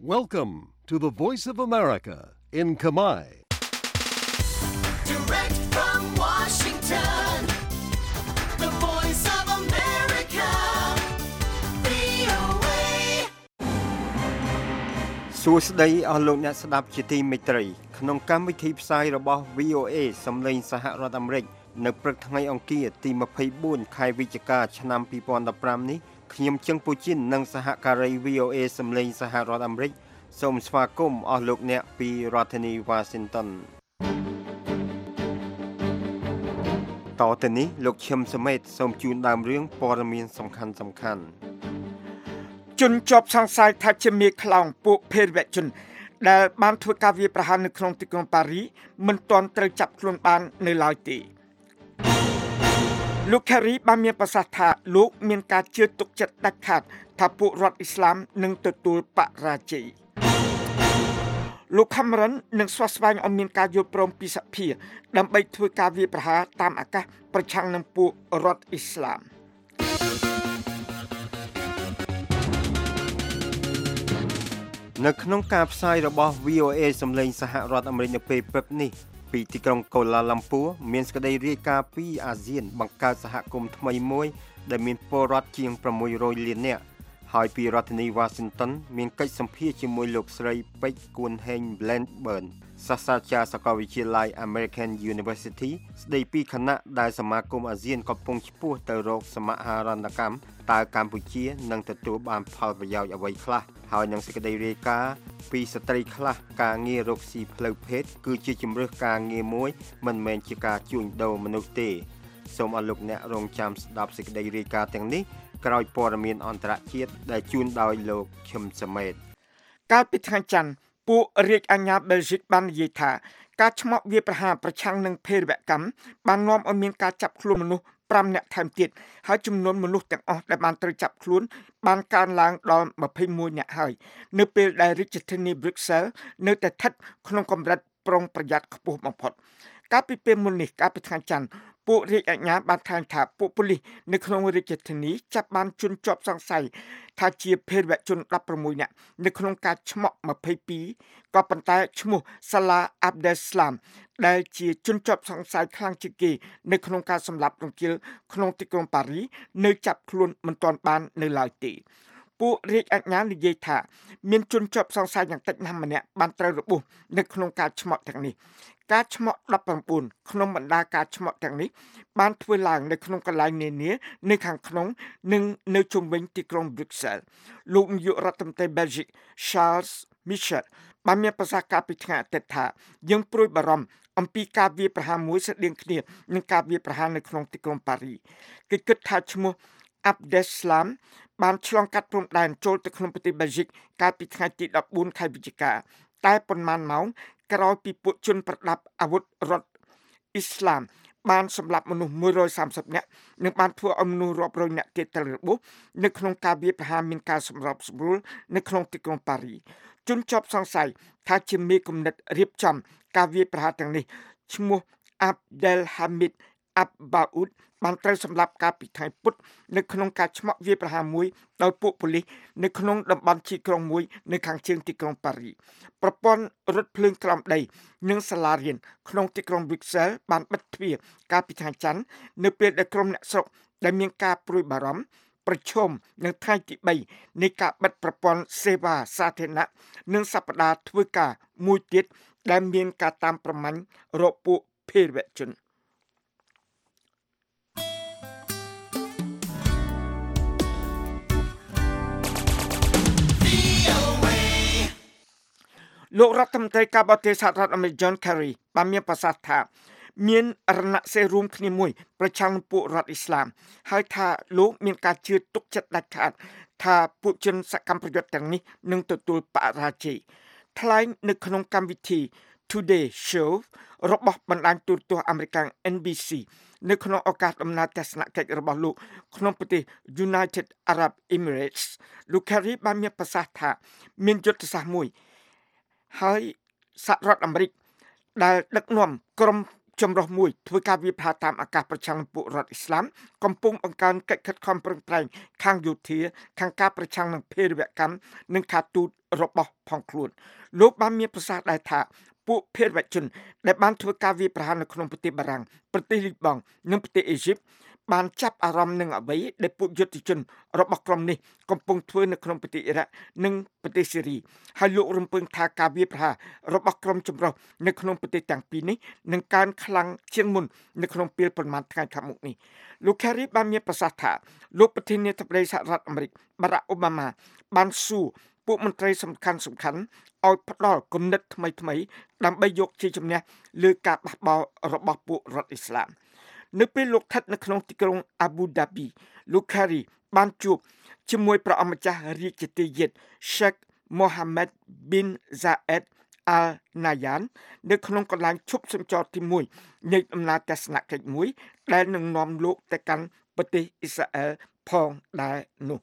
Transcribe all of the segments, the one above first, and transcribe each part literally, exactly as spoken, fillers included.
Welcome to the Voice of America in Khmer. Direct from Washington, the Voice of America, វី អូ เอសួស្តីអស់លោកអ្នកស្ដាប់ជាទីមេត្រីក្នុងកម្មវិធីផ្សាយរបស់ វី អូ เอ សំឡេងសហរដ្ឋអាមេរិកនៅព្រឹកថ្ងៃអង្គារទីម្ភៃបួនខែវិច្ឆិកាឆ្នាំពីរពាន់ដប់ប្រាំនេះខ្ញុំជឹងពូជីននិងសហការី វី អូ เอ សំឡេងសហរដ្ឋអាមេរិកសូមស្វាគមន៍អស់លោកអ្នកពីរដ្ឋធានី Washington តទៅនេះលោកឈឹមសមេតសូមជូនដើមរឿងព័ត៌មានសំខាន់សំខាន់ជនជាប់សង្ស័យថាជាមេខ្លោងពួកភេរវជនដែលបានធ្វើការវាយប្រហារនៅក្នុងទីក្រុងប៉ារីមិនទាន់ត្រូវចាប់ខ្លួនបាននៅឡើយទេលោក Kerry បានមានប្រសាសន៍ថាលោកមានការជឿទុកចិត្តដាច់ខាតថាពួករដ្ឋអ៊ីស្លាមនឹងទទួលបរាជ័យលោក Cameron នឹងស្វាស្វែងឲ្យមានការយល់ព្រមពីសហភាពដើម្បីធ្វើការវាយប្រហារតាមអាកាសប្រឆាំងនឹងពួករដ្ឋអ៊ីស្លាមនៅក្នុងការផ្សាយរបស់ វី អូ เอ សំឡេងសហរដ្ឋអាមេរិកនៅពេលព្រឹកនេះពីទីក្រុងកូឡាឡាំពួរមានសេចក្តីរាយការណ៍ពីអាស៊ានបង្កើតសហគមន៍ថ្មីមួយដែលមានពលរដ្ឋជាងប្រាំមួយរយលាននាក់ហើយពីរដ្ឋធានី Washington មានកិច្ចសម្ភាសជាមួយលោកស្រីពេជ្រគួនហេង Blackburn សាស្ត្រាចារ្យសាកលវិទ្យាល័យ American University ស្ដីពីខណៈដែលសមាគមអាស៊ានកំពុងឆ្ពោះទៅរកសមាហរណកម្មតើកម្ពុជានឹងទទួលបានផលប្រយោជន៍អ្វីខ្លះហើយនឹងសេចក្តីរាយការណ៍ពីស្ត្រីខ្លះការងាររកស៊ីផ្លូវភេទគឺជាជំរើសការងារមួយមិនមែនជាការជួញដូរមនុស្សទេសូមអរលោកអ្នករងចាំស្ដាប់សេចក្តីរាយការណ៍ទាំងនេះក្រោយព័ត៌មានអន្តរជាតិដែលជូនដោយលោកឈឹមសមេតកាលពីថ្ងៃច័ន្ទពួករាជអាជ្ញាបែលហ្សិកបាននិយាយថាការឆ្មក់វាប្រហារប្រឆាំងនឹងភេរវកម្មបាននាំឲ្យមានការចាប់ខ្លួនមនុស្សប្រាំនាក់ថែមទៀតហើយចំនួនមនុស្សទាំងអស់ដែលបានត្រូវចាប់ខ្លួនបានកើនឡើងដល់ម្ភៃមួយនាក់ហើយនៅពេលដែលរាជធានី Brussels នៅតែស្ថិតក្នុងកម្រិតប្រុងប្រយ័ត្នខ្ពស់បំផុតកាលពីពេលមុននេះកាលពីថ្ងៃច័ន្ទពួករាជអាជ្ញាបានថ្លែងថាពួកប៉ូលីសនៅក្នុងរាជធានីចាប់បានជនជាប់សង្ស័យថាជាភេរវជនដប់ប្រាំមួយនាក់នៅក្នុងការឆ្មក់ម្ភៃពីរក៏ប៉ុន្តែឈ្មោះ Salah Abdeslam ដែលជាជនជាប់សង្ស័យខ្លាំងជាងគេនៅក្នុងការសម្លាប់រង្គាលក្នុងទីក្រុងប៉ារីនៅចាប់ខ្លួនមិនទាន់បាននៅឡើយទេពួករាជអាជ្ញានិយាយថាមានជនជាប់សង្ស័យយ៉ាងតិចណាស់ម្នាក់បានត្រូវរបួសនៅក្នុងការឆ្មក់ទាំងនេះការឆ្មក់ដប់ប្រាំបួនក្នុងបណ្ដាការឆ្មក់ទាំងនេះបានធ្វើឡើងនៅក្នុងកន្លែងនានានៅខាងក្នុងនិងនៅជុំវិញទីក្រុង Brussels លោកនាយករដ្ឋមន្ត្រី Belgium Charles Michel បានមានប្រសាសន៍កាលពីថ្ងៃអាទិត្យថាយើងព្រួយបារម្ភអំពីការវាយប្រហារមួយស្រដៀងគ្នានឹងការវាយប្រហារនៅក្នុងទីក្រុងប៉ារីគេគិតថាឈ្មោះ Abdeslam បានឆ្លងកាត់ព្រំដែនចូលទៅក្នុងប្រទេស Belgium កាលពីថ្ងៃទីដប់បួនខែវិច្ឆិកាតែប៉ុន្មានម៉ោងក្រោយពីពួកជនប្រដាប់អាវុធរដ្ឋអ៊ីស្លាមបានសម្លាប់មនុស្សមួយរយសាមសិបនាក់និងបានធ្វើឲ្យមនុស្សរាប់រយនាក់ទៀតត្រូវរបួសនៅក្នុងការវាយប្រហារមានការសម្របសម្រួលនៅក្នុងទីក្រុងប៉ារីជនជាប់សង្ស័យថាជាមេគំនិតរៀបចំការវាយប្រហារទាំងនេះឈ្មោះ Abdelhamid Abbaoud បានត្រូវសម្លាប់កាលពីថ្ងៃពុធនៅក្នុងការឆ្មក់វាយប្រហារមួយដោយពួកប៉ូលីសនៅក្នុងតំបន់ជាក្រុងមួយនៅខាងជើងទីក្រុងប៉ារីប្រព័ន្ធរថភ្លើងក្រោមដីនិងសាលារៀនក្នុងទីក្រុង Brussels បានបិទទ្វារកាលពីថ្ងៃច័ន្ទនៅពេលដែលក្រុមអ្នកស្រុកដែលមានការព្រួយបារម្ភប្រឈមនឹងថ្ងៃទីបីនៃការបិទប្រព័ន្ធសេវាសាធារណៈនិងសប្តាហ៍ធ្វើការមួយទៀតដែលមានការតាមប្រម៉ាញ់រកពួកភេរវជនលោករដ្ឋមន្ត្រីការបរទេសសហរដ្ឋអាមេរិក John Kerry បានមានប្រសាសន៍ថាមានរណសិរ្សរួមគ្នាមួយប្រឆាំងនឹងពួករដ្ឋអ៊ីស្លាមហើយថាលោកមានការជឿទុកចិត្តដាច់ខាតថាពួកជនសកម្មប្រយុទ្ធទាំងនេះនឹងទទួលបរាជ័យថ្លែងនៅក្នុងកម្មវិធី Today Show របស់បណ្ដាញទូរទស្សន៍អាមេរិក N B C នៅក្នុងឱកាសដំណើរទស្សនកិច្ចរបស់លោកក្នុងប្រទេស United Arab Emirates លោក Kerry បានមានប្រសាសន៍ថាមានយុទ្ធសាស្ត្រមួយហើយសហរដ្ឋអាមេរិកដែលដឹកនាំក្រុមចម្រុះមួយធ្វើការវាយប្រហារតាមអាកាសប្រឆាំងនឹងពួករដ្ឋអ៊ីស្លាមកំពុងបង្កើនកិច្ចខិតខំប្រឹងប្រែងខាងយោធាខាងការប្រឆាំងនឹងភេរវកម្មនិងការទូតរបស់ផងខ្លួនលោកបានមានប្រសាសន៍ដែរថាពួកភេរវជនដែលបានធ្វើការវាយប្រហារនៅក្នុងប្រទេសបារាំងប្រទេសលីបង់និងប្រទេសអេស៊ីបបានចាប់អារម្មណ៍នឹងអ្វីដែលពួកយុទ្ធជនរបស់ក្រុមនេះកំពុងធ្វើនៅក្នុងប្រទេសអ៊ីរ៉ាក់និងប្រទេសស៊េរីហើយលោករំពឹងថាការវាយប្រហាររបស់ក្រុមចម្រុះនៅក្នុងប្រទេសទាំងពីរនេះនឹងកើនខ្លាំងជាងមុននៅក្នុងពេលប្រមាណថ្ងៃខាងមុខនេះលោក Kerry បានមានប្រសាសន៍ថាលោកប្រធានាធិបតីសហរដ្ឋអាមេរិក Barack Obama បានសួរពួកមន្ត្រីសំខាន់សំខាន់ឲ្យផ្ដល់គំនិតថ្មីថ្មីដើម្បីយកជាជំនះលើការបះបោររបស់ពួករដ្ឋអ៊ីស្លាមនៅពេលលោកស្ថិតនៅក្នុងទីក្រុង Abu Dhabi លោក Kerry បានជួបជាមួយព្រះអម្ចាស់រាជទេយ្យ Sheikh Mohammed bin Zayed Al Nahyan នៅក្នុងកន្លែងឈប់សម្ចរទីមួយនៃដំណើរទស្សនកិច្ចមួយដែលនឹងនាំលោកទៅកាន់ប្រទេសអ៊ីស្រាអែលផងដែរនោះ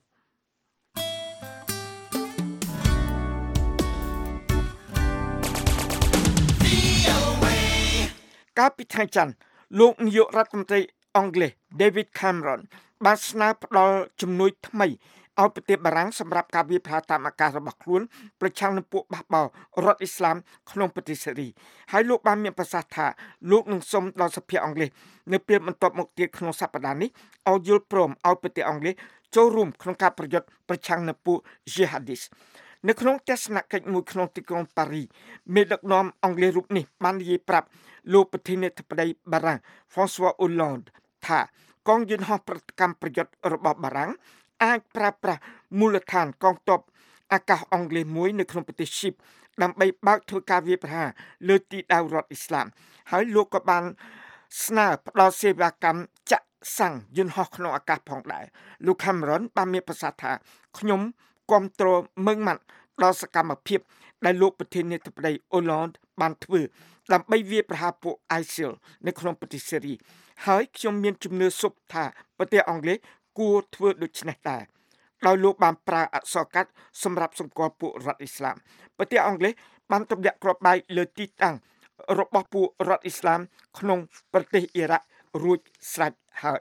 កាលពីថ្ងៃច័ន្ទលោកនាយករដ្ឋមន្ត្រីអង់គ្លេស David Cameron បានស្នើផ្ដល់ជំនួយថ្មីឲ្យប្រទេសបារាំងសម្រាប់ការវាយប្រហារតាមអាកាសរបស់ខ្លួនប្រឆាំងនឹងពួកបះបោររដ្ឋអ៊ីស្លាមក្នុងប្រទេសស៊េរីហើយលោកបានមានប្រសាសន៍ថាលោកនឹងសុំដល់សភាអង់គ្លេសនៅពេលបន្ទាប់មកទៀតក្នុងសប្តាហ៍នេះឲ្យយល់ព្រមឲ្យប្រទេសអង់គ្លេសចូលរួមក្នុងការប្រយុទ្ធប្រឆាំងនឹងពួក Jihadist នៅក្នុងទស្សនកិច្ចមួយក្នុងទីក្រុងប៉ារីមេដឹកនាំអង់គ្លេសរូបនេះបាននិយាយប្រាប់លោកប្រធានាធិបតីបារាំង François Hollande ថាកងយន្តហោះប្រតិកម្មប្រយុទ្ធរបស់បារាំងអាចប្រើប្រាស់មូលដ្ឋានកងទ័ពអាកាសអង់គ្លេសមួយនៅក្នុងប្រទេសស៊ីបដើម្បីបើកធ្វើការវាយប្រហារលើទីដៅរដ្ឋអ៊ីស្លាមហើយលោកក៏បានស្នើផ្ដល់សេវាកម្មចាក់សាំងយន្តហោះក្នុងអាកាសផងដែរលោក Cameron បានមានប្រសាសន៍ថាខ្ញុំគាំទ្រម៉ឺងម៉ាត់ដល់សកម្មភាពដែលលោកប្រធានាធិបតី Hollande បានធ្វើដើម្បីវាយប្រហារពួក I S I L នៅក្នុងប្រទេសស៊េរីហើយខ្ញុំមានជំនឿសុបថាប្រទេសអង់គ្លេសគួរធ្វើដូច្នេះដែរដោយលោកបានប្រើអក្សរកាត់សម្រាប់សម្គាល់ពួករដ្ឋអ៊ីស្លាមប្រទេសអង់គ្លេសបានទម្លាក់គ្រាប់បែកលើទីតាំងរបស់ពួករដ្ឋអ៊ីស្លាមក្នុងប្រទេសអ៊ីរ៉ាក់រួចស្រេចហើយ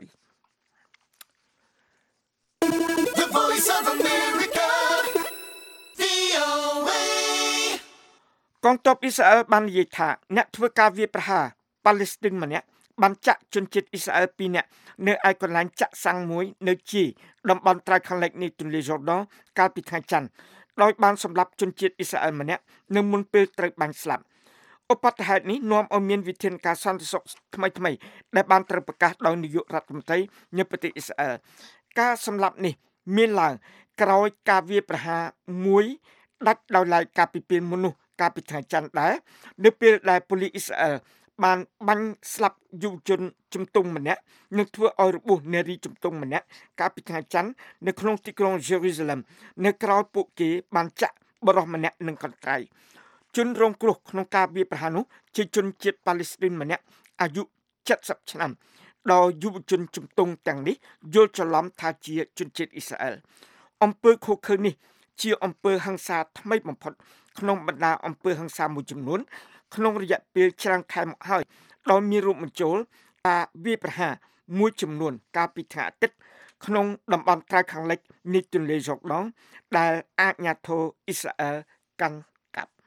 The Voice of America វី អូ เอកងទ័ពអ៊ីស្រាអែលបាននិយាយថាអ្នកធ្វើការវាយប្រហារប៉ាឡេស្ទីនម្នាក់បានចាក់ជនជាតិអ៊ីស្រាអែលពីរនាក់នៅឯកន្លែងចាក់សាំងមួយនៅជាតំបន់ត្រើយខាងលិចនៃទន្លេយ៉ូដនកាលពីថ្ងៃច័ន្ទដោយបានសម្លាប់ជនជាតិអ៊ីស្រាអែលម្នាក់នៅមុនពេលត្រូវបាញ់ស្លាប់ឧបទ្ទហេតុនេះនាំឲ្យមានវិធានការសន្តិសុខថ្មីថ្មីដែលបានត្រូវប្រកាសដោយនាយករដ្ឋមន្ត្រីនៃប្រទេសអ៊ីស្រាអែលការសម្លាប់នេះមានឡើងក្រោយការវាយប្រហារមួយដាច់ដោយឡែកកាលពីពេលមុននោះកាលពីថ្ងៃច័ន្ទដែរនៅពេលដែលប៉ូលីសអ៊ីស្រាអែលបានបាញ់ស្លាប់យុវជនជំទង់ម្នាក់និងធ្វើឲ្យរបួសនារីជំទង់ម្នាក់កាលពីថ្ងៃច័ន្ទនៅក្នុងទីក្រុង Jerusalem នៅក្រោយពួកគេបានចាក់បរិសម្នាក់នឹងកន្ត្រៃជនរងគ្រោះក្នុងការវាយប្រហារនោះជាជនជាតិប៉ាឡេស្ទីនម្នាក់អាយុ70ឆ្នាំដោយយុវជនជំទង់ទាំងនេះយល់ច្រឡំថាជាជនជាតិអ៊ីស្រាអែលអំពើឃោរឃៅនេះជាអំពើហិង្សាថ្មីបំផុតក្នុងបណ្ដាអំពើហិង្សាមួយចំនួនក្នុងរយៈពេលច្រើនខែមកហើយដោយមានរួមបញ្ចូលការវាយប្រហារមួយចំនួនកាលពីថ្ងៃអាទិត្យក្នុងតំបន់ត្រើយខាងលិចនៃទន្លេយ៉ូដនដែលអាជ្ញាធរអ៊ីស្រាអែលកាន់កាប់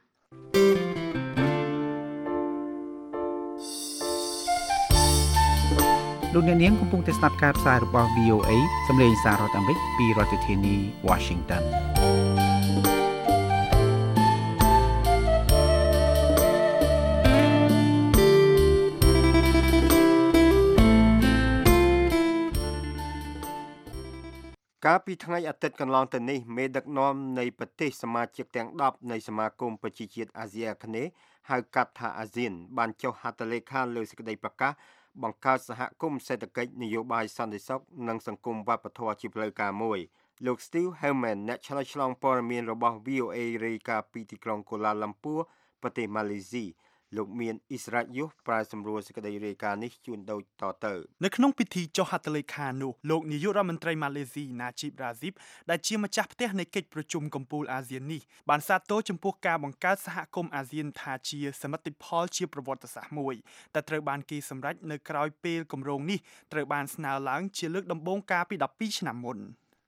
លោកអ្នកនាងកំពុងតែស្ដាប់ការផ្សាយរបស់ វី អូ เอ សំឡេងសាររដ្ឋអាមេរិកពីរដ្ឋធានី Washington កាលពីថ្ងៃអាទិត្យកន្លងទៅនេះមេដឹកនាំនៃប្រទេសសមាជិកទាំងដប់នៃសមាគមប្រជាជាតិអាស៊ីអាគ្នេយ៍ហៅកាត់ថាអាស៊ានបានចុះហត្ថលេខាលើសេចក្តីប្រកាសបង្កើតសហគមន៍សេដ្ឋកិច្ចនយោបាយសន្តិសុខនិងសង្គមវប្បធម៌ជាផ្លូវការមួយលោក Steve Herman អ្នកឆ្លើយឆ្លងព័ត៌មានរបស់ វី អូ เอ រាយការណ៍ពីទីក្រុងកូឡាឡាំពួរប្រទេសម៉ាឡេស៊ីលោកមានអ៊ីស្រាយុប្រាយសម្រួលសេចក្តីរាយការណ៍នេះជូនដូចតទៅនៅក្នុងពិធីចុះហត្ថលេខានោះលោកនាយករដ្ឋមន្ត្រីម៉ាឡេស៊ីណាជីបរ៉ាស៊ីបដែលជាម្ចាស់ផ្ទះនៃកិច្ចប្រជុំកំពូលអាស៊ាននេះបានសាទរចំពោះការបង្កើតសហគមន៍អាស៊ានថាជាសមិទ្ធផលជាប្រវត្តិសាស្ត្រមួយដែលត្រូវបានគេសម្រេចនៅក្រោយពេលគម្រោងនេះត្រូវបានស្នើឡើងជាលើកដំបូងកាលពីដប់ពីរឆ្នាំមុន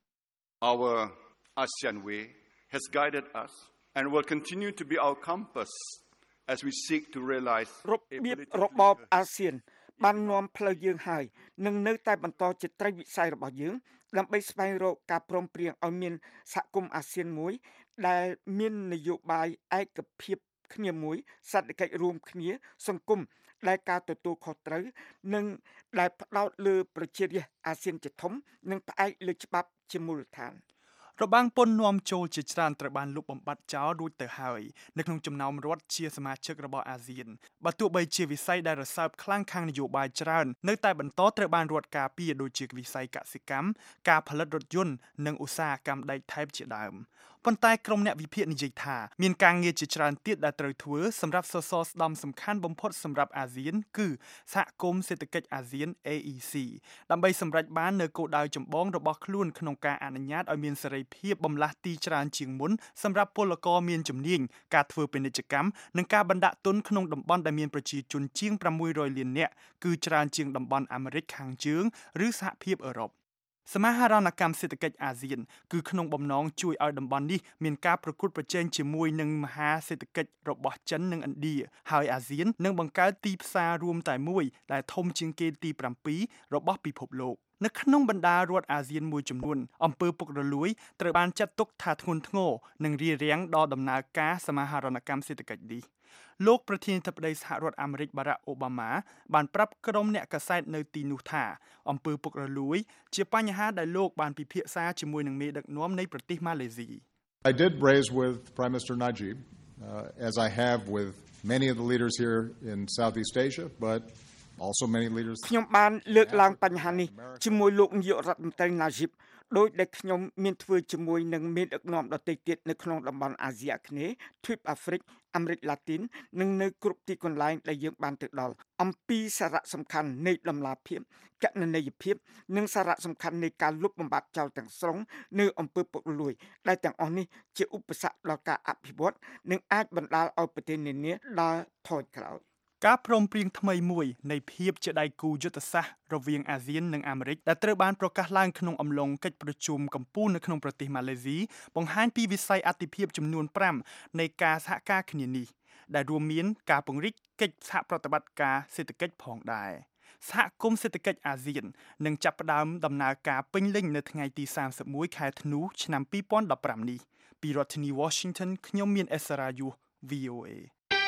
Our ASEAN way has guided us and will continue to be our compass as we seek to realize របៀបរបបអាស៊ានបាននាំផ្លូវយើងហើយនឹងនៅតែបន្តជាត្រីវិស័យរបស់យើងដើម្បីស្វែងរកការព្រមព្រៀងឲ្យមានសហគមន៍អាស៊ានមួយដែលមាននយោបាយឯកភាពគ្នាមួយសន្តិកិច្ចរួមគ្នាសង្គមដែលការទទួលខុសត្រូវនិងដែលផ្ដោតលើប្រជារាស្ត្រអាស៊ានជាធំនិងផ្អែកលើច្បាប់ជាមូលដ្ឋានរបាំងពន្ធនាំចូលជាច្រើនត្រូវបានលុបបំបាត់ចោលរួចទៅហើយនៅក្នុងចំណោមរដ្ឋជាសមាជិករបស់អាស៊ានបើទោះបីជាវិស័យដែលរសើបខ្លាំងខាងនយោបាយច្រើននៅតែបន្តត្រូវបានរដ្ឋការពារដូចជាវិស័យកសិកម្មការផលិតរថយន្តនិងឧស្សាហកម្មដែកថែបជាដើមប៉ុន្តែក្រុមអ្នកវិភាគនិយាយថាមានការងារជាច្រើនទៀតដែលត្រូវធ្វើសម្រាប់សសរស្តម្ភសំខាន់បំផុតសម្រាប់អាស៊ានគឺសហគមន៍សេដ្ឋកិច្ចអាស៊ាន A E C ដើម្បីសម្រេចបាននូវគោលដៅចម្បងរបស់ខ្លួនក្នុងការអនុញ្ញាតឲ្យមានសេរីភាពបម្លាស់ទីច្រើនជាងមុនសម្រាប់ពលករមានជំនាញការធ្វើពាណិជ្ជកម្មនិងការបណ្ដាក់ទុនក្នុងតំបន់ដែលមានប្រជាជនជាងប្រាំមួយរយលាននាក់គឺច្រើនជាងតំបន់អាមេរិកខាងជើងឬសហភាពអឺរ៉ុបសមាហរណកម្មសេដ្ឋកិច្ចអាស៊ានគឺក្នុងបំណងជួយឲ្យតំបន់នេះមានការប្រកួតប្រជែងជាមួយនឹងមហាសេដ្ឋកិច្ចរបស់ចិននិងឥណ្ឌាហើយអាស៊ាននឹងបង្កើតទីផ្សាររួមតែមួយដែលធំជាងគេទីប្រាំពីររបស់ពិភពលោកនៅក្នុងបណ្ដារដ្ឋអាស៊ានមួយចំនួនអំពើពុករលួយត្រូវបានចាត់ទុកថាធ្ងន់ធ្ងរនិងរារាំងដល់ដំណើរការសមាហរណកម្មសេដ្ឋកិច្ចនេះលោកប្រធានាធិបតីសហរដ្ឋអាមេរិកបារ៉ាក់អូបាម៉ាបានប្រាប់ក្រុមអ្នកកាសែតនៅទីនោះថាអំពើពុករលួយជាបញ្ហាដែលលោកបានពិភាក្សាជាមួយនឹងមេដឹកនាំនៃប្រទេសម៉ាឡេស៊ី I did raise with Prime Minister Najib uh, as I have with many of the leaders here in Southeast Asia but also many leaders ខ្ញុំបានលើកឡើងបញ្ហានេះជាមួយលោកនាយករដ្ឋមន្ត្រី Najib ដោយដែលខ្ញុំមានធ្វើជាមួយនឹងមេដឹកនាំដទៃទៀតនៅក្នុងតំបន់អាស៊ីអាគ្នេយ៍ទ្វីបអាហ្វ្រិកអាមេរិកឡាទីននិងនៅគ្រប់ទីកន្លែងដែលយើងបានទៅដល់អំពីសារៈសំខាន់នៃដំណាភាពកណន័យភាពនិងសារៈសំខាន់នៃការលុបបំបាត់ចោលទាំងស្រុងនៅអំពើពុករលួយដែលទាំងអស់នេះជាឧបសគ្គដល់ការអភិវឌ្ឍនិងអាចបណ្ដាលឲ្យប្រទេសនានាដើរថយក្រោយការព្រមព្រៀងថ្មីមួយនៃភាពជាដៃគូយុទ្ធសាស្ត្ររវាងអាស៊ាននិងអាមេរិកដែលត្រូវបានប្រកាសឡើងក្នុងអំឡុងកិច្ចប្រជុំកំពូលនៅក្នុងប្រទេសម៉ាឡេស៊ីបង្ហាញពីវិស័យអតិភិបចំនួនប្រាំនៃការសហការគ្នានេះដែលរួមមានការពង្រីកកិច្ចសហប្រតិបត្តិការសេដ្ឋកិច្ចផងដែរសហគមន៍សេដ្ឋកិច្ចអាស៊ាននឹងចាប់ផ្ដើមដំណើរការពេញលេញនៅថ្ងៃទីសាមសិបមួយខែធ្នូឆ្នាំពីរពាន់ដប់ប្រាំនេះពីរដ្ឋធានី Washington ខ្ញុំមានអេសារ៉ាយុ V O A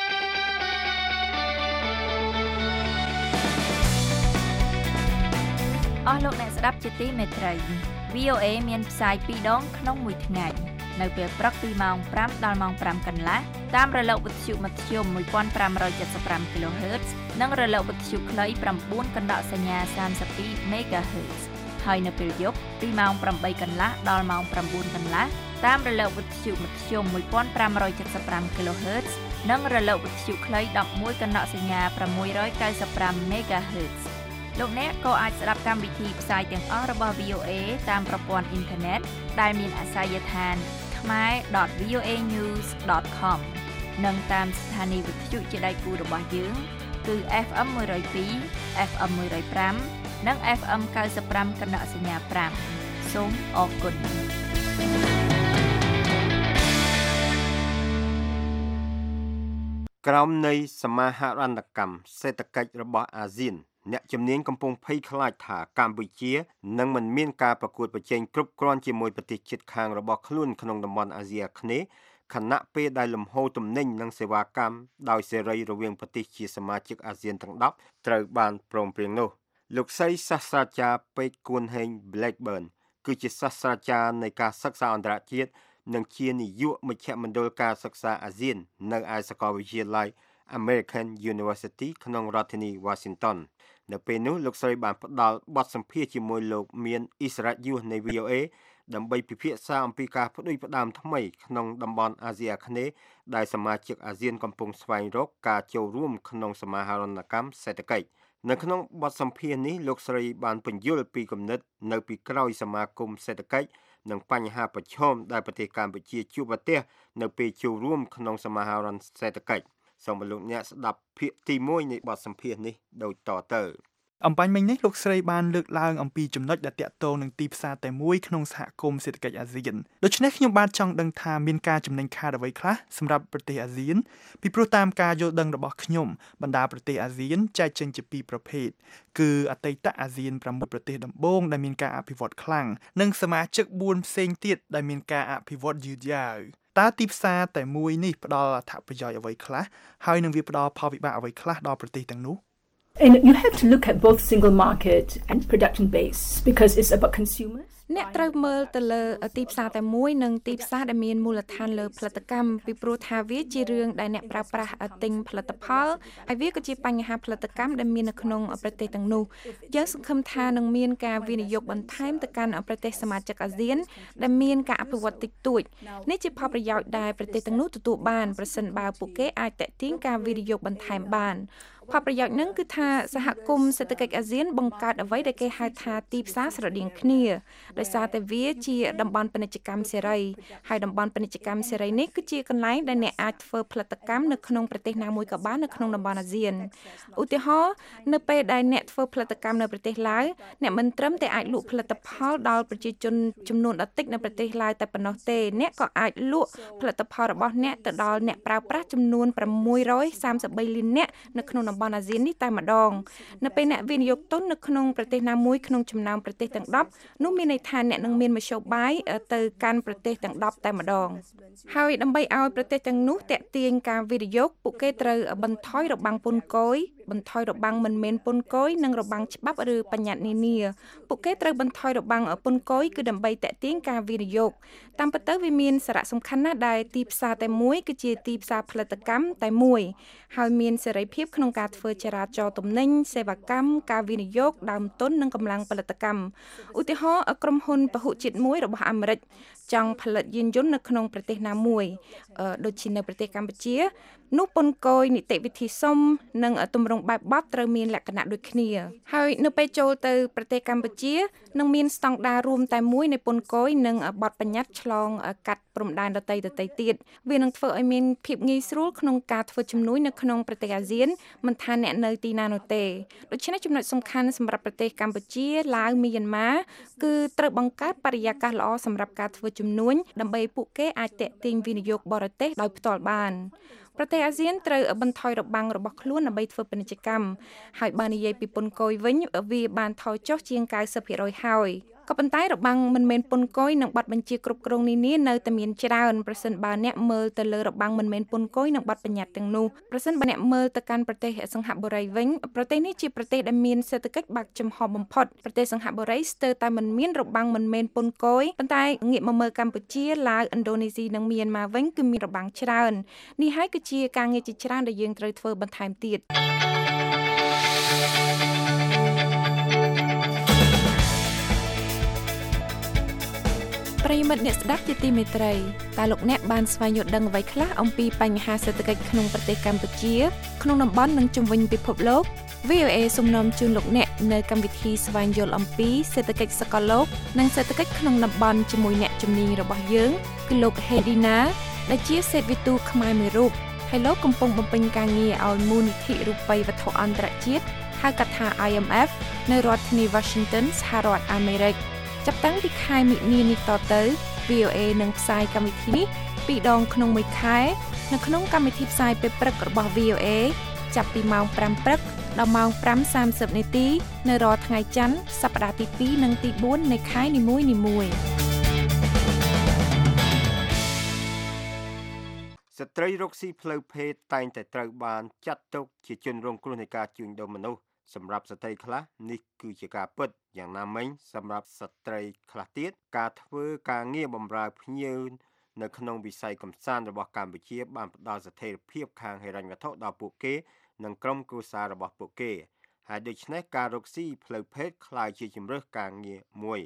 អស់លោកអ្នកស្ដាប់ជាទីមេត្រី V O A មានផ្សាយពីរដងក្នុងមួយថ្ងៃនៅពេលព្រឹកពីម៉ោងប្រាំដល់ម៉ោងប្រាំកន្លះតាមរលកវិទ្យុមធ្យមមួយពាន់ប្រាំរយเจ็ดสิบห้า kHz និងរលកវិទ្យុខ្លី៩កណ្ដកសញ្ញាសាមសិបពីរ MHz ហើយនៅពេលយប់ពីម៉ោងប្រាំបីកន្លះដល់ម៉ោងប្រាំបួនកន្លះតាមរលកវិទ្យុមធ្យមមួយពាន់ប្រាំរយเจ็ดสิบห้า kHz និងរលកវិទ្យុខ្លីដប់មួយកណ្ដកសញ្ញាប្រាំមួយរយเก้าสิบห้า MHzលោកអ្នកក៏អាចស្ដាប់កម្មវិធីផ្សាយទាំងអស់របស់ V O A តាមប្រព័ន្ធអ៊ីនធឺណិតដែលមានអាសយដ្ឋាន khmae dot v o a news dot com និងតាមស្ថានីយ៍វិទ្យុជាដៃគូរបស់យើងគឺ F M one oh two, F M one oh five និង F M ninety-five កណ្ដកសញ្ញាfiveសូមអរគុណក្រោមនៃសមាហរណកម្មសេដ្ឋកិច្ចរបស់អាស៊ានអ្នកជំនាញកំពុងភ័យខ្លាចថាកម្ពុជានឹងមិនមានការប្រកួតប្រជែងគ្រប់គ្រាន់ជាមួយប្រទេសជិតខាងរបស់ខ្លួនក្នុងតំបន់អាស៊ីអាគ្នេយ៍ខណៈពេលដែលលំហូរទំនិញនិងសេវាកម្មដោយសេរីរវាងប្រទេសជាសមាជិកអាស៊ានទាំងដប់ត្រូវបានព្រមព្រៀងនោះលោកស្រីសាស្ត្រាចារ្យពេកគួនហេង Blackburn គឺជាសាស្ត្រាចារ្យនៃការសិក្សាអន្តរជាតិនិងជានាយកមជ្ឈមណ្ឌលការសិក្សាអាស៊ាននៅឯសាកលវិទ្យាល័យ American University ក្នុងរដ្ឋធានី Washington នៅពេលនោះលោកស្រីបានផ្ដល់បទសម្ភាសន៍ជាមួយលោកមានអ៊ីស្រាយុនៃ V O A ដើម្បីពិភាក្សាអំពីការផ្ដួចផ្ដើមថ្មីក្នុងតំបន់អាស៊ីអាគ្នេយ៍ដែលសមាជិកអាស៊ានកំពុងស្វែងរកការចូលរួមក្នុងសមាហរណកម្មសេដ្ឋកិច្ចនៅក្នុងបទសម្ភាសន៍នេះលោកស្រីបានពន្យល់ពីគំនិតនៅពីក្រោយសមាគមសេដ្ឋកិច្ចនិងបញ្ហាប្រឈមដែលប្រទេសកម្ពុជាជួបប្រទះនៅពេលចូលរួមក្នុងសមាហរណសេដ្ឋកិច្ចសូមលោកអ្នកស្ដាប់ភាគទីមួយនៃបទសម្ភាសន៍នេះដូចតទៅអំបញ្ញមិញនេះលោកស្រីបានលើកឡើងអំពីចំណុចដែលតាក់ទងនឹងទីផ្សារតែមួយក្នុងសហគមន៍សេដ្ឋកិច្ចអាស៊ានដូច្នេះខ្ញុំបាទចង់ដឹងថាមានការចំណេញខាតអ្វីខ្លះសម្រាប់ប្រទេសអាស៊ានពីព្រោះតាមការយល់ដឹងរបស់ខ្ញុំបណ្ដាប្រទេសអាស៊ានចែកចេញជាពីរប្រភេទគឺអតីតអាស៊ានប្រាំមួយប្រទេសដំបូងដែលមានការអភិវឌ្ឍខ្លាំងនិងសមាជិកបួនផ្សេងទៀតដែលមានការអភិវឌ្ឍយឺតយ៉ាវតើទីផ្សារតែមួយនេះផ្ដល់អត្ថប្រយោជន៍អ្វីខ្លះហើយនឹងវាផ្ដល់ផលវិបាកអ្វីខ្លះដល់ប្រទេសទាំងនោះ And you have to look at both single market and production base because it's about consumers. អ្នកត្រូវមើលទៅលើទីផ្សារតែមួយនិងទីផ្សារដែលមានមូលដ្ឋានលើផលិតកម្មពីព្រោះថាវាជារឿងដែលអ្នកប្រើប្រាស់ទិញផលិតផលហើយវាក៏ជាបញ្ហាផលិតកម្មដែលមាននៅក្នុងប្រទេសទាំងនោះយើងសង្ឃឹមថានឹងមានការវិនិយោគបន្ថែមទៅកាន់ប្រទេសសមាជិកអាស៊ានដែលមានការអភិវឌ្ឍតិចតួចនេះជាផលប្រយោជន៍ដែលប្រទេសទាំងនោះទទួលបានប្រសិនបើពួកគេអាចទាក់ទាញការវិនិយោគបន្ថែមបានផលប្រយោជន៍នឹងគឺថាសហគមន៍សេដ្ឋកិច្ចអាស៊ានបង្កើតអ្វីដែលគេហៅថាទីផ្សារស្រដៀងគ្នាដោយសារតែវាជាតំបន់ពាណិជ្ជកម្មសេរីហើយតំបន់ពាណិជ្ជកម្មសេរីនេះគឺជាកន្លែងដែលអ្នកអាចធ្វើផលិតកម្មនៅក្នុងប្រទេសណាមួយក៏បាននៅក្នុងតំបន់អាស៊ានឧទាហរណ៍នៅពេលដែលអ្នកធ្វើផលិតកម្មនៅប្រទេសឡាវអ្នកមិនត្រឹមតែអាចលក់ផលិតផលដល់ប្រជាជនចំនួនដ៏តិចនៅប្រទេសឡាវតែប៉ុណ្ណោះទេអ្នកក៏អាចលក់ផលិតផលរបស់អ្នកទៅដល់អ្នកប្រើប្រាស់ចំនួនប្រាំមួយរយសាមសិបបីលានអ្នកនៅក្នុងតំបន់អាស៊ាននេះតែម្ដងនៅពេលអ្នកវិនិយោគទុននៅក្នុងប្រទេសណាមួយក្នុងចំណោមប្រទេសទាំងដប់នោះមានន័យថាអ្នកនឹងមានមធ្យោបាយទៅកាន់ប្រទេសទាំងដប់តែម្ដងហើយដើម្បីឲ្យប្រទេសទាំងនោះទាក់ទាញការវិនិយោគពួកគេត្រូវបន្ថយរបាំងពន្ធគយបន្ថយរបាំងមិនមែនពន្ធគយនិងរបាំងច្បាប់ឬបញ្ញត្តិនានាពួកគេត្រូវបន្ថយរបាំងពន្ធគយគឺដើម្បីទាក់ទាញការវិនិយោគតាមពិតទៅវាមានសារៈសំខាន់ណាស់ដែលទីផ្សារតែមួយគឺជាទីផ្សារផលិតកម្មតែមួយហើយមានសេរីភាពក្នុងការធ្វើចរាចរណ៍ទំនិញសេវាកម្មការវិនិយោគដើមទុននិងកម្លាំងផលិតកម្មឧទាហរណ៍ក្រុមហ៊ុនពហុជាតិមួយរបស់អាមេរិកចង់ផលិតយានយន្តនៅក្នុងប្រទេសណាមួយដូចជានៅប្រទេសកម្ពុជានោះពន្ធគយនីតិវិធីសុំនិងទម្រង់បែបបទត្រូវមានលក្ខណៈដូចគ្នាហើយនៅពេលចូលទៅប្រទេសកម្ពុជានឹងមានស្តង់ដាររួមតែមួយនៃពន្ធគយនិងបទបញ្ញត្តិឆ្លងកាត់ព្រំដែនដទៃដទៃទៀតវានឹងធ្វើឲ្យមានភាពងាយស្រួលក្នុងការធ្វើជំនួញនៅក្នុងប្រទេសអាស៊ានមិនថាអ្នកនៅទីណានោះទេដូច្នេះចំណុចសំខាន់សម្រាប់ប្រទេសកម្ពុជាឡាវមីយ៉ាន់ម៉ាគឺត្រូវបង្កើតបរិយាកាសល្អសម្រាប់ការធ្វើជំនួញដើម្បីពួកគេអាចទាក់ទាញវិនិយោគបរទេសដោយផ្ទាល់បានប្រទេសអាស៊ានត្រូវបន្ថយរបាំងរបស់ខ្លួនដើម្បីធ្វើពាណិជ្ជកម្មហើយបើនិយាយពីពន្ធគយវិញវាបានថយចុះជាង 九十ភាគរយ ហើយក៏ប៉ុន្តែរបាំងមិនមែនពន្ធគយនិងបទបញ្ជាគ្រប់គ្រងនានានៅតែមានច្រើនប្រសិនបើអ្នកមើលទៅលើរបាំងមិនមែនពន្ធគយនិងបទបញ្ញត្តិទាំងនោះប្រសិនបើអ្នកមើលទៅកាន់ប្រទេសសង្ហបុរីវិញប្រទេសនេះជាប្រទេសដែលមានសេដ្ឋកិច្ចបើកចំហបំផុតប្រទេសសង្ហបុរីស្ទើរតែមិនមានរបាំងមិនមែនពន្ធគយប៉ុន្តែងាកមកមើលកម្ពុជាឡាវឥណ្ឌូនេស៊ីនិងមីយ៉ាន់ម៉ាវិញគឺមានរបាំងច្រើននេះហើយគឺជាការងារជាច្រើនដែលយើងត្រូវធ្វើបន្ថែមទៀតប្រិយមិត្តអ្នកស្ដាប់ជាទីមេត្រីតើលោកអ្នកបានស្វែងយល់ដឹងអ្វីខ្លះអំពីបញ្ហាសេដ្ឋកិច្ចក្នុងប្រទេសកម្ពុជាក្នុងតំបន់និងជុំវិញពិភពលោក វី អូ អេ សូមនាំជូនលោកអ្នកនៅកម្មវិធីស្វែងយល់អំពីសេដ្ឋកិច្ចសកលលោកនិងសេដ្ឋកិច្ចក្នុងតំបន់ជាមួយអ្នកជំនាញរបស់យើងគឺលោក Hedina ដែលជាសេដ្ឋវិទូខ្មែរមួយរូបហើយលោកកំពុងបំពេញការងារឲ្យមូលនិធិរូបិយវត្ថុអន្តរជាតិហៅកាត់ថា I M F នៅរដ្ឋធានី Washington សហរដ្ឋអាមេរិកចាប់តាំងពីខែមិនិនានេះតទៅ វី អូ អេ នឹងផ្សាយកម្មវិធីនេះពីរដងក្នុងមួយខែនៅក្នុងកម្មវិធីផ្សាយពេលព្រឹករបស់ វី អូ អេ ចាប់ពីម៉ោងប្រាំព្រឹកដល់ម៉ោងប្រាំសាមសិបនាទីនៅរាល់ថ្ងៃច័ន្ទសប្តាហ៍ទីពីរនិងទីបួននៃខែនីមួយៗស្ត្រីរកស៊ីផ្លូវភេទតែងតែត្រូវបានចាត់ទុកជាជនរងគ្រោះនៃការជួញដូរមនុស្សសម្រាប់ស្ត្រីខ្លះនេះគឺជាការពិតយ៉ាងណាមិញសម្រាប់ស្ត្រីខ្លះទៀតការធ្វើការងារបម្រើភ្ញៀវនៅក្នុងវិស័យកម្សាន្តរបស់កម្ពុជាបានផ្ដល់ស្ថិរភាពខាងហិរញ្ញវត្ថុដល់ពួកគេនិងក្រុមគ្រួសាររបស់ពួកគេហើយដូច្នេះការរកស៊ីផ្លូវភេទក្លាយជាជម្រើសការងារមួយ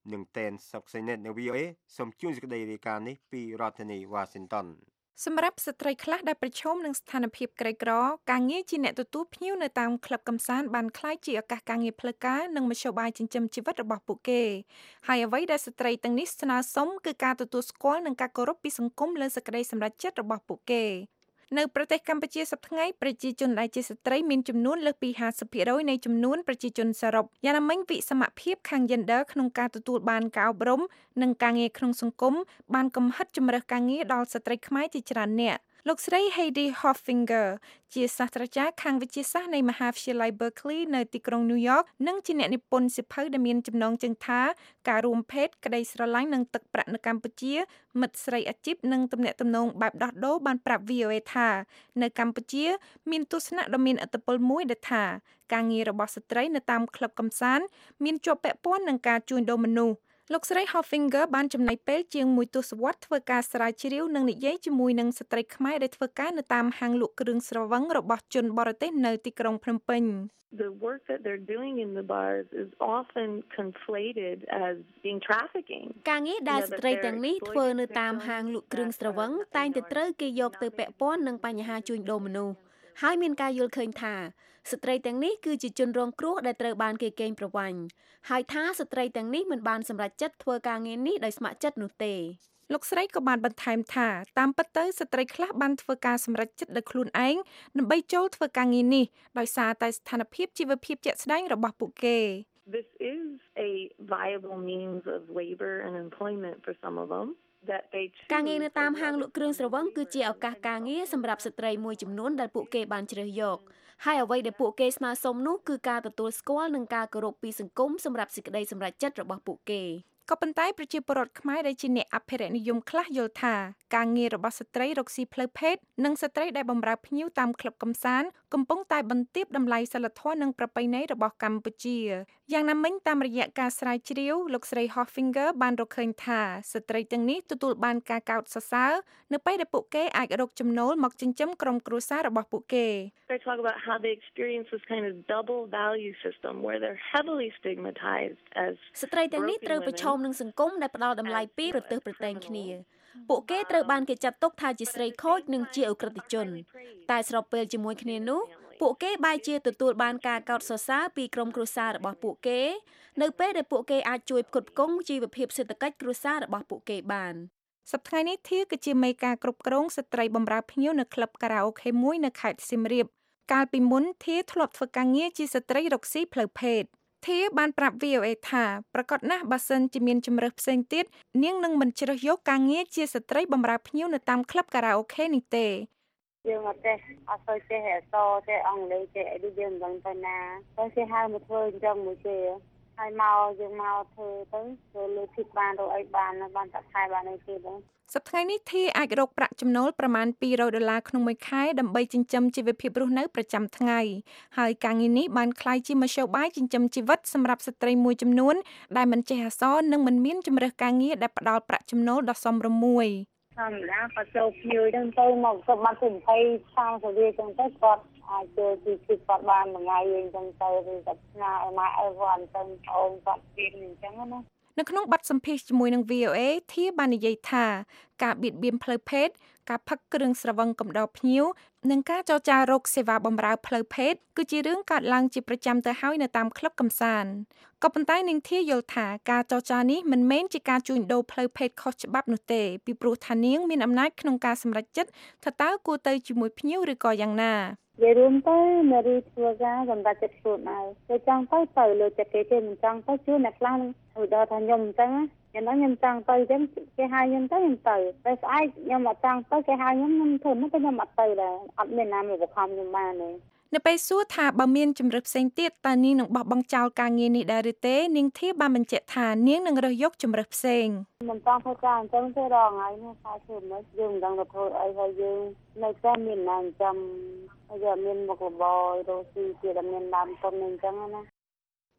នឹងតែនសុកសៃណេតនៅ วี โอ เอ សូមជួនសេចក្តីរាយការណ៍នេះពីរដ្ឋធានី Washington សម្រាប់ស្ត្រីខ្លះដែលប្រឈមនឹងស្ថានភាពក្រីក្រការងារជាអ្នកទទួលភ្ញៀវនៅតាមក្លឹបកម្សាន្តបានក្លាយជាឱកាសការងារផ្លូវការនិងមធ្យោបាយចិញ្ចឹមជីវិតរបស់ពួកគេហើយអ្វីដែលស្ត្រីទាំងនេះស្នើសុំគឺការទទួលស្គាល់និងការគោរពពីសង្គមលើសេចក្តីសម្រេចចិត្តរបស់ពួកគេនៅប្រទេសកម្ពុជាសប្តាហ៍ថ្ងៃប្រជាជនដែលជាស្ត្រីមានចំនួនលើសពី ห้าสิบเปอร์เซ็นต์ នៃចំនួនប្រជាជនសរុបយ៉ាងណាមិញវិសមភាពខាង Gender ក្នុងការទទួលបានការអប់រំនិងការងារក្នុងសង្គមបានកំហិតជំរើសការងារដល់ស្ត្រីខ្មែរជាច្រើនអ្នកលោកស្រី Heidi Hoffinger ជាសាស្ត្រាចារ្យខាងវិទ្យាសាស្ត្រនៃមហាវិទ្យាល័យ Berkeley នៅទីក្រុង New York និងជាអ្នកនិពន្ធសៀវភៅដែលមានចំណងជើងថាការរួមភេទក្តីស្រឡាញ់និងទឹកប្រាក់នៅកម្ពុជាមិត្តស្រីអាជីពនិងទំនាក់ទំនងបែបដោះដូរបានប្រាប់ วี โอ เอ ថានៅកម្ពុជាមានទស្សនៈដ៏មានឥទ្ធិពលមួយដែលថាការងាររបស់ស្ត្រីនៅតាមក្លឹបកម្សាន្តមានជាប់ពាក់ព័ន្ធនឹងការជួញដូរមនុស្សលោកស្រី Hoffinger បានចំណាយពេលជាងមួយទសវត្សរ៍ធ្វើការស្រាវជ្រាវនិងនិយាយជាមួយនឹងស្ត្រីខ្មែរដែលធ្វើការនៅតាមហាងលក់គ្រឿងស្រវឹងរបស់ជនបរទេសនៅទីក្រុងភ្នំពេញ The work that they're doing in the bars is often conflated as being trafficking. ការងារដែលស្ត្រីទាំងនេះធ្វើនៅតាមហាងលក់គ្រឿងស្រវឹងតែងតែត្រូវគេយកទៅពាក់ព័ន្ធនឹងបញ្ហាជួញដូរមនុស្សហើយមានការយល់ឃើញថាស្ត្រីទាំងនេះគឺជាជនរងគ្រោះដែលត្រូវបានគេកេងប្រវ័ញ្ចហើយថាស្ត្រីទាំងនេះមិនបានសម្រេចចិត្តធ្វើការងារនេះដោយស្ម័គ្រចិត្តនោះទេលោកស្រីក៏បានបន្ថែមថាតាមពិតទៅស្ត្រីខ្លះបានធ្វើការសម្រេចចិត្តដោយខ្លួនឯងដើម្បីចូលធ្វើការងារនេះដោយសារតែស្ថានភាពជីវភាពជាក់ស្ដែងរបស់ពួកគេ This is a viable means of labor and employment for some of them. ការងារនៅតាមហាងលក់គ្រឿងស្រវឹងគឺជាឱកាសការងារសម្រាប់ស្ត្រីមួយចំនួនដែលពួកគេបានជ្រើសយកហើយអ្វីដែលពួកគេស្នើសុំនោះគឺការទទួលស្គាល់និងការគោរពពីសង្គមសម្រាប់សេចក្តីសម្រេចចិត្តរបស់ពួកគេក៏ប៉ុន្តែប្រជាពលរដ្ឋខ្មែរដែលជាអ្នកអភិរក្សនិយមខ្លះយល់ថាការងាររបស់ស្ត្រីរកស៊ីផ្លូវភេទនិងស្ត្រីដែលបម្រើភ្ញៀវតាមក្លឹបកម្សាន្តកំពុងតែបន្ទាបតម្លៃសីលធម៌និងប្រពៃណីរបស់កម្ពុជាយ៉ាងណាមិញតាមរយៈការស្រាវជ្រាវលោកស្រី Hoffinger បានរកឃើញថាស្ត្រីទាំងនេះទទួលបានការកោតសរសើរនៅពេលដែលពួកគេអាចរកចំណូលមកចិញ្ចឹមក្រុមគ្រួសាររបស់ពួកគេ They talk about how they experience this kind of double value system where they're heavily stigmatized as ស្ត្រីទាំងនេះត្រូវប្រឈមនឹងសង្គមដែលផ្ដល់តម្លៃពីប្រទេសប្រទេសគ្នាពួកគេត្រូវបានគេចាត់ទុកថាជាស្រីខូចនិងជាឧក្រិដ្ឋជនតែស្របពេលជាមួយគ្នានោះពួកគេបែរជាទទួលបានការកោតសរសើរពីក្រុមគ្រួសាររបស់ពួកគេនៅពេលដែលពួកគេអាចជួយផ្គត់ផ្គង់ជីវភាពសេដ្ឋកិច្ចគ្រួសាររបស់ពួកគេបានសប្តាហ៍នេះធាគឺជាមេការគ្រប់គ្រងស្ត្រីបម្រើភ្ញៀវនៅក្លឹបខារ៉ាអូខេមួយនៅខេត្តសៀមរាបកាលពីមុនធាធ្លាប់ធ្វើការងារជាស្ត្រីរកស៊ីផ្លូវភេទធាបានប្រាប់ วี โอ เอ ថាប្រកាសណាស់បើសិនជាមានជំរើសផ្សេងទៀតនាងនឹងមិនជ្រើសយកការងារជាស្ត្រីបម្រើភ្ញៀវនៅតាមក្លឹបខារ៉ាអូខេនេះទេយើងអត់ចេះអត់សូវចេះអក្សរចេះអង់គ្លេសចេះអីដូចយើងមិនដឹងទៅណាតែគេហៅមកធ្វើអញ្ចឹងមួយគេហើយមកយើងមកធ្វើទៅធ្វើលើធីបបានរកអីបានបានតែខែបានអីគេដែរសប្តាហ៍នេះធាអាចរកប្រាក់ចំណូលប្រមាណពីររយដុល្លារក្នុងមួយខែដើម្បីចិញ្ចឹមជីវភាពរស់នៅប្រចាំថ្ងៃហើយការងារនេះបានក្លាយជាមធ្យោបាយចិញ្ចឹមជីវិតសម្រាប់ស្ត្រីមួយចំនួនដែលមិនចេះអក្សរនិងមិនមានជម្រើសការងារដែលផ្ដល់ប្រាក់ចំណូលដ៏សមរម្យធម្មតាគាត់ចូលភ្ញៀវហ្នឹងទៅមកគាត់បានទៅยี่สิบឆ្នាំទៅវាចឹងទៅគាត់អាចចូលពីពីគាត់បានមួយថ្ងៃវិញចឹងទៅឬគាត់ស្នើឲ្យម៉ែឲ្យគាត់ទៅអូនគាត់ពីអញ្ចឹងណានៅក្នុងបទសម្ភាសន៍ជាមួយនឹង วี โอ เอ ធាបាននិយាយថាការបៀតបៀនផ្លូវភេទការផឹកគ្រឿងស្រវឹងកំដរភ្ញៀវនិងការចរចារោគសេវាបម្រើផ្លូវភេទគឺជារឿងកើតឡើងជាប្រចាំទៅហើយនៅតាមក្លឹបកម្សាន្តក៏ប៉ុន្តែនាងធាយល់ថាការចរចានេះមិនមែនជាការជួញដូរផ្លូវភេទខុសច្បាប់នោះទេពីព្រោះថានាងមានអំណាចក្នុងការសម្រេចចិត្តថាតើគួរទៅជាមួយភ្ញៀវឬក៏យ៉ាងណានិយាយរួមទៅនារីធ្វើការសម្រាប់ចិត្តខ្លួនឯងគេចង់ទៅទៅលើចិត្តគេគេមិនចង់ទៅជួយអ្នកខ្លះឧទាហរណ៍ថាខ្ញុំអញ្ចឹងយ៉ាងណាខ្ញុំចង់ទៅអញ្ចឹងគេហៅខ្ញុំទៅខ្ញុំទៅតែស្អែកខ្ញុំអត់ចង់ទៅគេហៅខ្ញុំខ្ញុំធ្វើមិនខ្ញុំអត់ទៅដែរអត់មានណាមកបង្ខំខ្ញុំបានទេនៅពេលសួរថាបើមានជំរើសផ្សេងទៀតតើនាងនឹងបោះបង់ចោលការងារនេះដែរឬទេនាងធាបានបញ្ជាក់ថានាងនឹងរើសយកជំរើសផ្សេងមិនចង់ធ្វើការអញ្ចឹងទេរងហើយនេះថាធ្វើមិនយើងមិនដឹងទៅធ្វើអីហើយយើងនៅតែមានណាអញ្ចឹងហើយមានមុខរបររស់ស៊ីទៀតមានដើមទុនអញ្ចឹងណា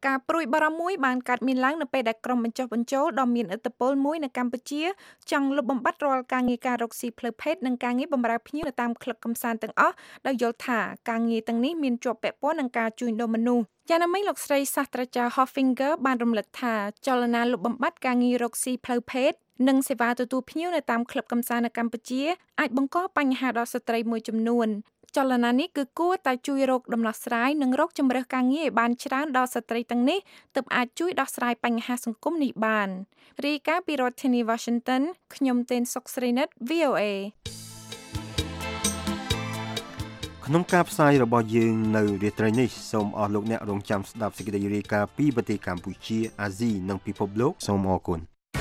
ការណ៍ព្រួយបារម្ភមួយបានកើតមានឡើងនៅពេលដែលក្រុមបញ្ចុះបញ្ចូលដ៏មានឥទ្ធិពលមួយនៅកម្ពុជាចង់លុបបំបាត់រាល់ការងារការរកស៊ីផ្លូវភេទនិងការងារបម្រើភ្ញៀវនៅតាមក្លឹបកម្សាន្តទាំងអស់ដោយយល់ថាការងារទាំងនេះមានជាប់ពាក់ព័ន្ធនឹងការជួញដូរមនុស្សយ៉ាងណាមិញលោកស្រីសាស្ត្រាចារ្យ Hoffinger បានរំលឹកថាចលនាលុបបំបាត់ការងាររកស៊ីផ្លូវភេទនិងសេវាទទួលភ្ញៀវនៅតាមក្លឹបកម្សាន្តនៅកម្ពុជាអាចបង្កបញ្ហាដល់ស្ត្រីមួយចំនួនចលនានេះគឺគួរតែជួយរកដំណោះស្រាយនិងរកជំរើសការងារឲ្យបានច្រើនដល់ស្ត្រីទាំងនេះទើបអាចជួយដោះស្រាយបញ្ហាសង្គមនេះបានរាយការណ៍ពីរដ្ឋធានី Washington ខ្ញុំទេនសុកស្រីនិត វី អូ អេក្នុងការផ្សាយរបស់យើងនៅរាត្រីនេះសូមអរលោកអ្នករងចាំស្ដាប់សេចក្តីរាយការណ៍ពីប្រទេសកម្ពុជាអាស៊ីនិងពិភពលោកសូមអរគុណ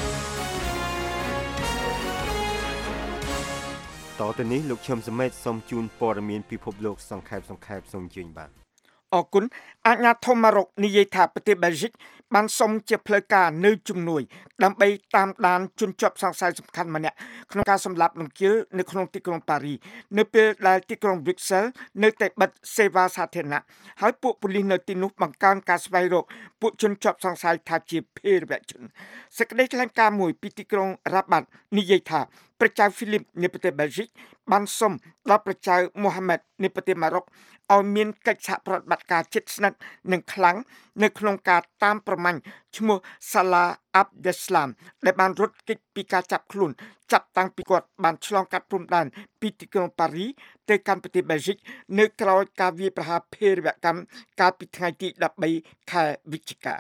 តទៅនេះលោកឈឹមសមេតសូមជូនព័ត៌មានពិភពលោកសង្ខេបសង្ខេបសូមជឿនបាទអរគុណអាជ្ញាធរម៉ារ៉ុកនិយាយថាប្រទេសបែលហ្សិកបានសុំជាផ្លូវការនៅជំនួយដើម្បីតាមដានជនជាប់សង្ស័យសំខាន់ម្នាក់ក្នុងការសម្លាប់លោកជិលនៅក្នុងទីក្រុងប៉ារីនៅពេលដែលទីក្រុងប៊្រុកសែលនៅតែបិទសេវាសាធារណៈហើយពួកប៉ូលីសនៅទីនោះបង្កើនការស្វែងរកពួកជនជាប់សង្ស័យថាជាភេរវជនសេចក្តីថ្លែងការណ៍មួយពីទីក្រុងរ៉ាបាត់និយាយថាព្រះចៅហ្វីលីបនៃប្រទេសបែលហ្សិកបានសុំដល់ព្រះចៅមូហាម៉ែតនៃប្រទេសម៉ារ៉ុកឲ្យមានកិច្ចសហប្រតិបត្តិការជិតស្និទ្ធនិងខ្លាំងនៅក្នុងការតាមប្រមាញ់ឈ្មោះសាឡាអាប់ដេស្លាមដែលបានរត់គេចពីការចាប់ខ្លួនចាប់តាំងពីគាត់បានឆ្លងកាត់ព្រំដែនពីទីក្រុងប៉ារីទៅកាន់ប្រទេសបែលហ្សិកនៅក្រោយការវាយប្រហារភេរវកម្មកាលពីថ្ងៃទីដប់បីខែវិច្ឆិកា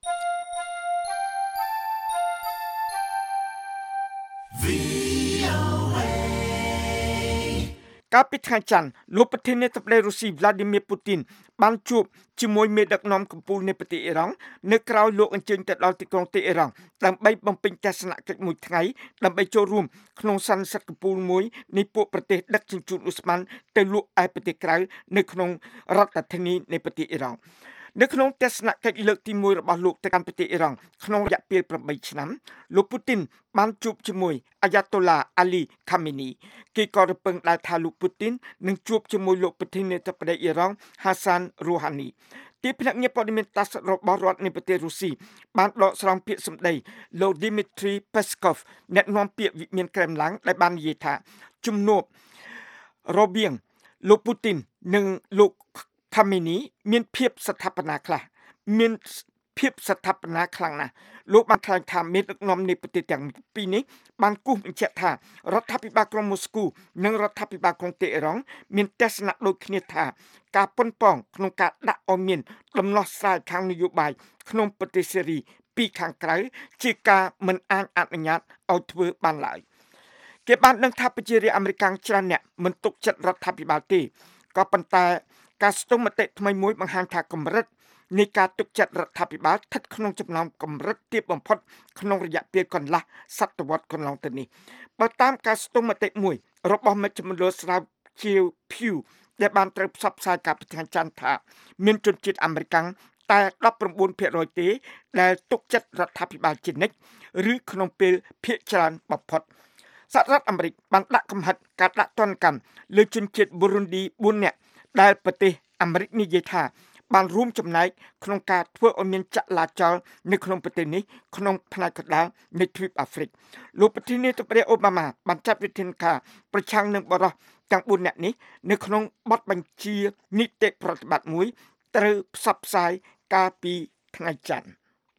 កាលពីថ្ងៃច័ន្ទលោកប្រធានាធិបតីរុស្ស៊ី Vladimir Putin បានជួបជាមួយមេដឹកនាំកំពូលនៃប្រទេសអ៊ីរ៉ង់នៅក្រៅលោកអញ្ជើញទៅដល់ទីក្រុងតេហ៍អ៊ីរ៉ង់ដើម្បីបំពេញទស្សនកិច្ចមួយថ្ងៃដើម្បីចូលរួមក្នុងសន្និសីទកំពូលមួយនៃពួកប្រទេសដឹកជញ្ជូនអ៊ូស្ម៉ាន់ទៅលក់ឯប្រទេសក្រៅនៅក្នុងរដ្ឋធានីនៃប្រទេសអ៊ីរ៉ង់នៅក្នុងទស្សនកិច្ចលើកទីមួយរបស់លោកទៅកាន់ប្រទេសអ៊ីរ៉ង់ក្នុងរយៈពេលប្រាំឆ្នាំលោកពូទីនបានជួបជាមួយអាយ៉ាតូឡាអាលីខាមីនីគេក៏រំពឹងដែរថាលោកពូទីននឹងជួបជាមួយលោកប្រធានាធិបតីអ៊ីរ៉ង់ហាសានរូហានីទីភ្នាក់ងារព័ត៌មានតាសរបស់រដ្ឋនៃប្រទេសរុស្ស៊ីបានដកស្រង់ពាក្យសម្ដីលោក Dmitry Peskov អ្នកនាំពាក្យវិមានក្រែមឡាំងដែលបាននិយាយថាជំនួបរវាងលោកពូទីននិងលោកខាមីនីមានភាពស្ថាបនាខ្លះមានភាពស្ថាបនាខ្លាំងណាស់លោកបានថ្លែងថាមេដឹកនាំនៃប្រទេសទាំងពីរនេះបានគូសបញ្ជាក់ថារដ្ឋាភិបាលក្រុងម៉ូស្គូនិងរដ្ឋាភិបាលក្រុងតេហ៍អ៊ីរ៉ង់មានទស្សនៈដូចគ្នាថាការប៉ុនប៉ងក្នុងការដាក់ឲ្យមានដំណោះស្រាយខាងនយោបាយក្នុងប្រទេសសេរីពីខាងក្រៅជាការមិនអាចអនុញ្ញាតឲ្យធ្វើបានឡើយគេបានដឹងថាប្រជារាស្ត្រអាមេរិកច្រើនអ្នកមិនទុកចិត្តរដ្ឋាភិបាលទេក៏ប៉ុន្តែការស្ទង់មតិថ្មីមួយបង្ហាញថាកម្រិតនៃការទុកចិត្តរដ្ឋាភិបាលស្ថិតក្នុងចំណោមកម្រិតទាបបំផុតក្នុងរយៈពេលកន្លះសតវត្សរ៍កន្លងទៅនេះបើតាមការស្ទង់មតិមួយរបស់មជ្ឈមណ្ឌលស្រាវជ្រាវ Pew ដែលបានត្រូវផ្សព្វផ្សាយកាលពីថ្ងៃច័ន្ទថាមានជនជាតិអាមេរិកតែ ដប់ប្រាំបួនភាគរយ ទេដែលទុកចិត្តរដ្ឋាភិបាលជានិច្ចឬក្នុងពេលភាគច្រើនបំផុតសហរដ្ឋអាមេរិកបានដាក់កំហិតការដាក់ទណ្ឌកម្មលើជនជាតិប៊ូរុនឌីបួននាក់ដែលប្រទេសអាមេរិកនិយាយថាបានរួមចំណែកក្នុងការធ្វើឲ្យមានចលាចលនៅក្នុងប្រទេសនេះក្នុងផ្នែកកណ្ដាលនៃទ្វីបអាហ្វ្រិកលោកប្រធានាធិបតីអូបាម៉ាបានចាត់វិធានការប្រឆាំងនឹងបរិសុទ្ធទាំងបួននាក់នេះនៅក្នុងបទបញ្ជានីតិប្រតិបត្តិមួយត្រូវផ្សព្វផ្សាយកាលពីថ្ងៃច័ន្ទ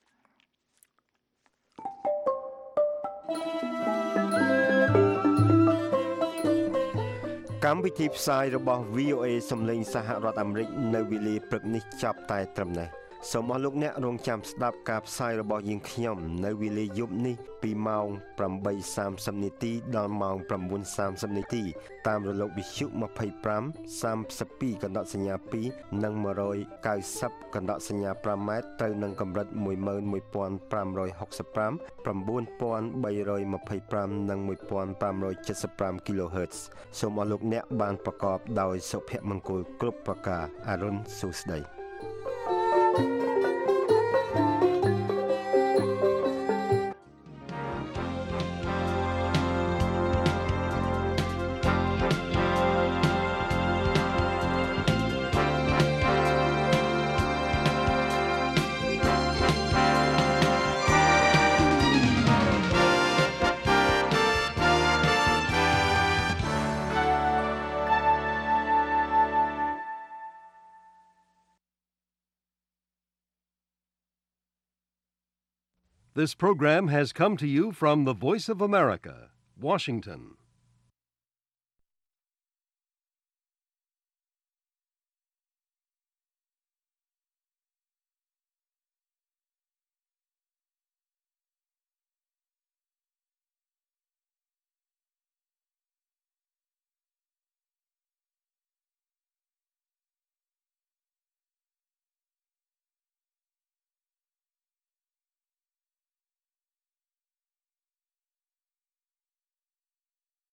កម្មវិធីផ្សាយរបស់ វី អូ អេ សំឡេងសហរដ្ឋអាមេរិកនៅវេលាព្រឹកនេះចាប់តែត្រឹមនេះសូមអរលោកអ្នករងចាំស្ដាប់ការផ្សាយរបស់យើងខ្ញុំនៅវេលាយប់នេះពីម៉ោងប្រាំបីសាមសិបនាទីដល់ម៉ោងប្រាំបួនសាមសិបនាទីតាមរលកវិទ្យុម្ភៃប្រាំ សាមសិបពីរកណ្ដកសញ្ញាពីរនិងមួយរយកៅសិបកណ្ដកសញ្ញាប្រាំម៉ែត្រត្រូវនឹងកម្រិតមួយម៉ឺនមួយពាន់ប្រាំរយហុកសិបប្រាំ ប្រាំបួនពាន់បីរយម្ភៃប្រាំនិងមួយពាន់ប្រាំរយเจ็ดสิบห้า kHz សូមអរលោកអ្នកបានប្រកបដោយសុភមង្គលគ្រប់ប្រការអរុនសុស្ដី This program has come to you from the Voice of America, Washington.